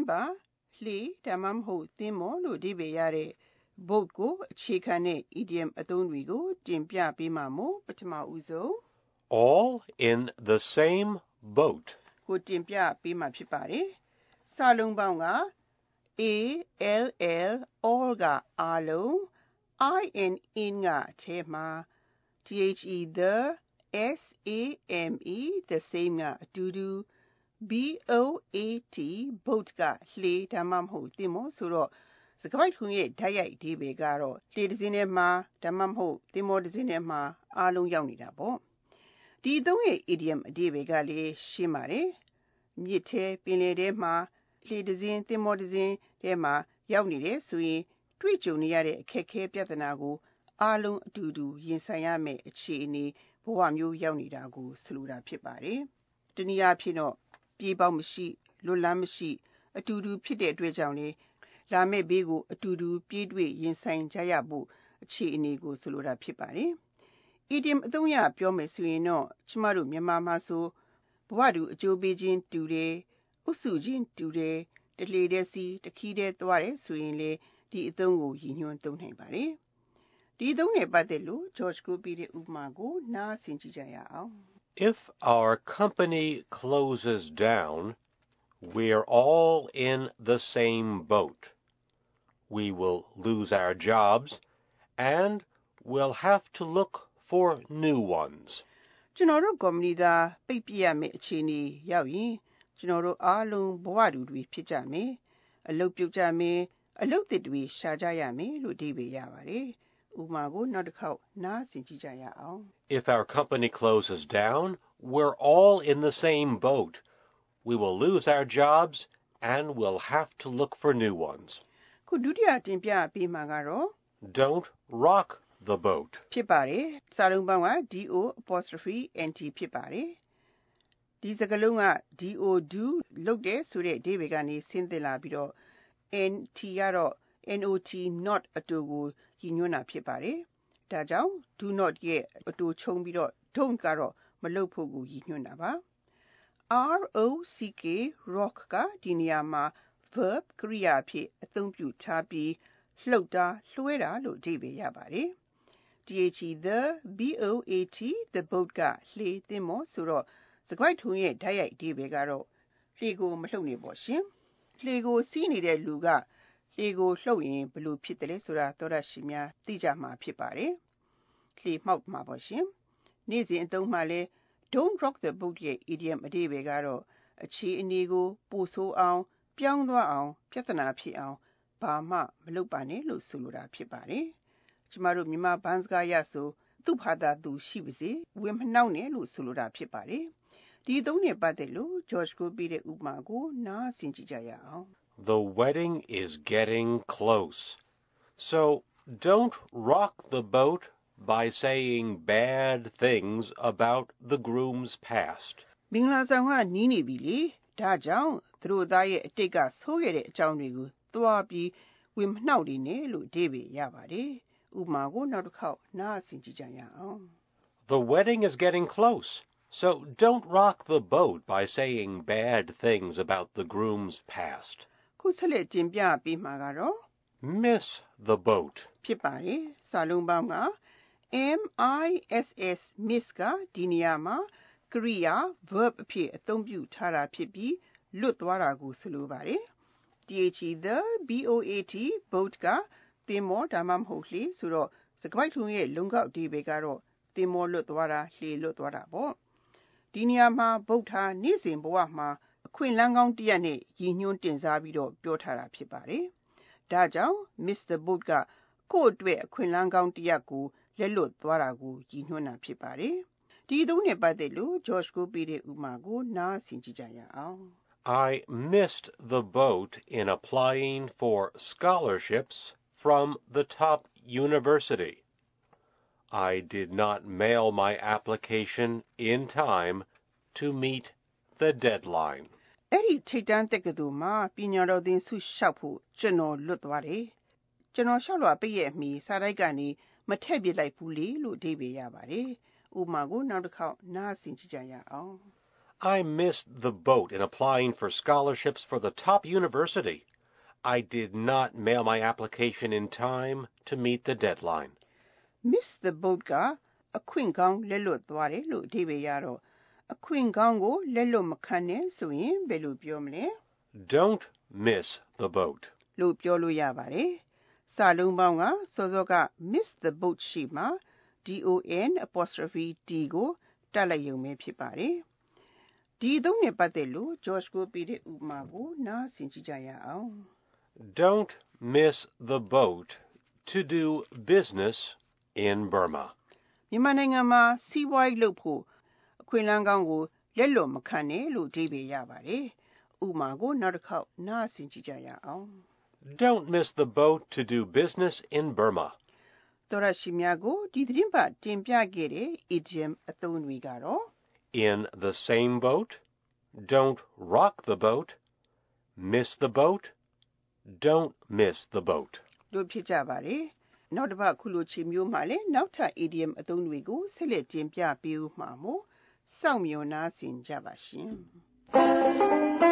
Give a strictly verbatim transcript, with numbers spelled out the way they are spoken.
ပါလှေဒါမှမဟုတ်သင်္ဘောလို့အဓိပ္ပာယ်ရတဲ့ boat ကိုအခြေခံတဲ့ idiom အသုံးတွေကိုတင်ပြပေးမှာမို့ပထမဦးဆုံး all in the same boat ကိုတင်ပြပေးမှာဖြစ်ပါတယ်။စာလုံးပေါင်းက A L L all ကအားလုံး I N in ကထဲမှာ The the S A M E the same ကအတူတူ B O A T boat ကလှေဒါမှမဟုတ်သင်္ဘောဆိုတော့စကားပိုက်ခုံရဲ့ဓာတ်ရိုက်အဓိပ္ပာယ်ကတော့လှေတစ်စင်းထဲမှာဒါမှမဟုတ်သင်္ဘောတစ်စင်းထဲမှာအားလုံးရောက်နေတာပေါ့။ဒီအသုံးရဲ့ idiom အဓိပ္ပာယ်ကလည်းရှင်းပါတယ်။မြစ်ထဲပင်လယ်ထဲမှာလှေတစ်စင်းသင်္ဘောတစ်စင်းထဲမှာရောက်နေတယ်ဆိုရင်တွေ့ကြုံနေရတဲ့အခက်အခဲပြဿနာကိုအားလုံးအတူတူရင်ဆိုင်ရမယ့်အခြေအနေဘဝမျိုးရောက်နေတာကိုဆိုလိုတာဖြစ်ပါတယ်။တနည်းအားဖြင့်တော့ပြေးပေါက်မရှိလွတ်လမ်းမရှိအတူတူဖြစ်တဲ့အတွက်ကြောင့်လေလာမယ့်ဘေးကိုအတူတူပြေးတွေ့ရင်ဆိုင်ကြရဖို့အခြေအနေကိုဆိုလိုတာဖြစ်ပါတယ်။ idiom အသုံးအရပြောမယ်ဆိုရင်တော့ကျမတို့မြန်မာမှာဆိုဘဝတူအကျိုးပေးခြင်းတူတယ်ဥစုချင်းတူတယ်တလှေတဲ့စီတခီးတဲ့သွားတယ်ဆိုရင်လေဒီအသုံးကိုရည်ညွှန်းသုံးနိုင်ပါတယ်။ဒီအသုံးနဲ့ပတ်သက်လို့ George ကိုပြတဲ့ဥပမာကိုနားဆင်ကြည့်ကြရအောင်။ If our company closes down, we're all in the same boat. We will lose our jobs and we'll have to look for new ones. ကျွန်တော်တို့ကုမ္ပဏီသားပိတ်ပြရမယ့်အခြေအနေရောက်ရင်ကျွန်တော်တို့အားလုံးဘဝတူတွေဖြစ်ကြမယ်။အလုပ်ပြုတ်ကြမယ်အလုပ်သစ်တွေရှာကြရမယ်လို့အဓိပ္ပာယ်ရပါတယ်။ဥပမာကိုနောက်တစ်ခေါက်နားဆင်ကြည့်ကြရအောင်။ If our company closes down, we're all in the same boat. We will lose our jobs and we'll have to look for new ones. ခုဒုတိယတင်ပြပေးမှာကတော့ Don't rock the boat. ဖြစ်ပါတယ်။စာလုံးပေါင်းက D O apostrophe N T ဖြစ်ပါတယ်။ဒီစကားလုံးက D O do လုပ်တယ်ဆိုတဲ့အဓိပ္ပာယ်ကနေဆင်းသက်လာပြီးတော့ N T ကတော့ N O T not အတူကိုရည်ညွှန်းတာဖြစ်ပါတယ်။ဒါကြောင့် do not ရဲ့အတူချုံပြီးတော့ don't ကတော့မလုပ်ဖို့ကိုရည်ညွှန်းတာပါ။ R O C K rock ကဒီနေရာမှာ verb ကရိယာအဖြစ်အသုံးပြုထားပြီးလှုပ်တာလွှဲတာလို့အဓိပ္ပာယ်ရပါတယ်။ The the B O A T the boat ကလှေသင်္ဘောဆိုတော့စကားပိုက်ထုံရဲ့ဓာတ်ရိုက်အဓိပ္ပာယ်ကတော့လှေကိုမလှုပ်နေပေါ့ရှင်။လှေကိုစီးနေတဲ့လူကလှေကိုလှုပ်ရင်ဘယ်လိုဖြစ်တယ်လဲဆိုတာသောတရှိများသိကြမှာဖြစ်ပါတယ်။လှေမှောက်မှာပေါ့ရှင်။နေ့စဉ်အသုံးမှလည်း Don't rock the boat ရဲ့ idiom အဓိပ္ပာယ်ကတော့အခြေအနေကိုပိုဆိုးအောင်ပြောင်းသွားအောင်ပြဿနာဖြစ်အောင်ဘာမှမလုပ်ပါနဲ့လို့ဆိုလိုတာဖြစ်ပါတယ်။ကျမတို့မြန်မာဘန်းစကားရဆိုသူ့ဘာသာသူရှိပါစေဝင်မနှောက်နဲ့လို့ဆိုလိုတာဖြစ်ပါတယ်။ဒီအသုံးနဲ့ပတ်သက်လို့ George ကိုပြတဲ့ဥပမာကိုနားဆင်ကြည့်ကြရအောင်။ The wedding is getting close. So don't rock the boat by saying bad things about the groom's past. မင်္ဂလာဆောင်ကနီးနေပြီလေဒါကြောင့်သူတို့သားရဲ့အတိတ်ကဆိုးခဲ့တဲ့အကြောင်းတွေကိုသွားပြီးဝင်မနှောက်နေနဲ့လို့အဓိပ္ပာယ်ရပါတယ်။ဥပမာကိုနောက်တစ်ခေါက်နားဆင်ကြည့်ကြရအောင်။ The wedding is getting close. So don't rock the boat by saying bad things about the groom's past. ခုဆက်လက်တင်ပြပေးမှာကတော့ Miss the boat. ဖြစ်ပါတယ်။စာလုံးပေါင်းက M I S S miss ကဒီနေရာမှာကရိယာ verb အဖြစ်အသုံးပြုထားတာဖြစ်ပြီးလွတ်သွားတာကိုဆိုလိုပါတယ်။ The the B O A T boat ကသင်္ဘောဒါမှမဟုတ်လှေဆိုတော့စကားပိုက်ထုံရဲ့လုံကောက်အဓိပ္ပာယ်ကတော့သင်္ဘောလွတ်သွားတာလှေလွတ်သွားတာပေါ့။ဒီနေရာမှာ boat ဟာနေ့စဉ်ဘဝမှာအခွင့်အလမ်းကောင်းတစ်ရပ်နဲ့ရည်ညွှန်းတင်စားပြီးတော့ပြောထားတာဖြစ်ပါတယ်။ဒါကြောင့် miss the boat ကကိုယ့်အတွက်အခွင့်အလမ်းကောင်းတစ်ရပ်ကိုလက်လွတ်သွားတာကိုရည်ညွှန်းတာဖြစ်ပါတယ်။ဒီအသုံးနဲ့ပတ်သက်လို့ George ကိုပြတဲ့ဥပမာကိုနားဆင်ကြည့်ကြရအောင်။ I missed the boat in applying for scholarships from the top university. I did not mail my application in time to meet the deadline. အဲ့ဒီထိတ်တန်းတက္ကသိုလ်မှာပညာတော်သင်ဆုလျှောက်ဖို့ကျွန်တော်လွတ်သွားတယ်။ကျွန်တော်လျှောက်လွှာပိတ်ရဲ့အမီစာတိုက်ကနေမထည့်ပြလိုက်ဘူးလေလို့အဓိပ္ပာယ်ရပါတယ်။ဥပမာကိုနောက်တစ်ခေါက်နားဆင်ကြည့်ကြရအောင်။ I missed the boat in applying for scholarships for the top university. I did not mail my application in time to meet the deadline. Miss the boat ကအခွင့်ကောင်းလက်လွတ်သွားတယ်လို့အဓိပ္ပာယ်ရတော့အခွင့်ကောင်းကိုလက်လွတ်မခံနဲ့ဆိုရင်ဘယ်လိုပြောမလဲ Don't miss the boat. လို့ပြောလို့ရပါတယ်။စာလုံးပေါင်းကစောစောက miss the boat ရှိမှာ don apostrophe t ကိုတက်လိုက်ရုံပဲဖြစ်ပါတယ်။ဒီအသုံးနဲ့ပတ်သက်လို့ George ကိုပြတဲ့ဥပမာကိုနားဆင်ကြည့်ကြရအောင်။ Don't miss the boat to do business in Burma. မြန်မာနိုင်ငံမှာစီးပွားရေးလုပ်ဖို့အခွင့်အလမ်းကောင်းကိုလက်လွတ်မခံနဲ့လို့အဓိပ္ပာယ်ရပါတယ်။ဥပမာကိုနောက်တစ်ခေါက်နားဆင်ကြည့်ကြရအောင် Don't miss the boat to do business in Burma. သောရရှိများကိုဒီသတင်းပတ်တင်ပြခဲ့တဲ့ idiom အသုံးတွေကတော့ In the same boat, don't rock the boat, miss the boat, don't miss the boat. လို့ဖြစ်ကြပါတယ်။နောက်တစ်ပတ်ခုလိုချီမျိုးမှလည်းနောက်ထပ် idiom အသုံးတွေကိုဆက်လက်တင်ပြပေးဦးမှာမို့စောင့်မျှော်နားဆင်ကြပါရှင်။